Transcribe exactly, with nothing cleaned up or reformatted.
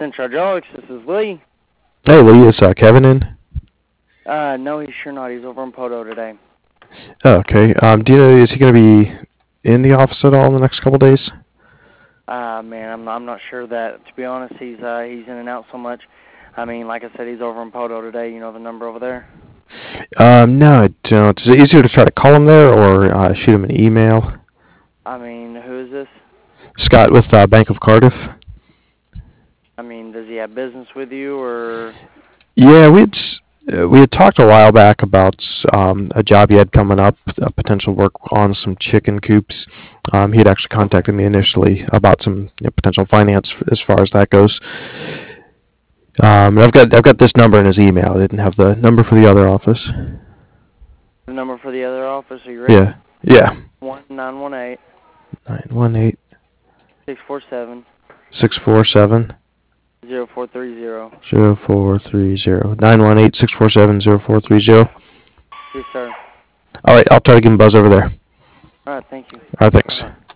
Central Hydraulics. This is Lee. Hey, Lee, is uh, Kevin in? Uh, no, he's sure not. He's over in Poto today. Oh, okay. Um, do you know, is he going to be in the office at all in the next couple days? Uh, man, I'm I'm not sure that. To be honest, he's uh he's in and out so much. I mean, like I said, he's over in Poto today. You know the number over there? Um, no, I don't. Is it easier to try to call him there or uh, shoot him an email? I mean, who is this? Scott with uh, Bank of Cardiff. I mean, does he have business with you or? Yeah, we had s- uh, we had talked a while back about um, a job he had coming up, a potential work on some chicken coops. Um, he had actually contacted me initially about some you know, potential finance as far as that goes. Um, and I've got I've got this number in his email. I didn't have the number for the other office. The number for the other office? Are you ready? Yeah, yeah. One nine one eight Nine one eight six four seven six four seven zero four three zero. zero four three zero. Nine one eight six four seven zero four three zero. Yes, sir. All right, I'll try to give him a buzz over there. All right, thank you. All right, thanks. Bye-bye.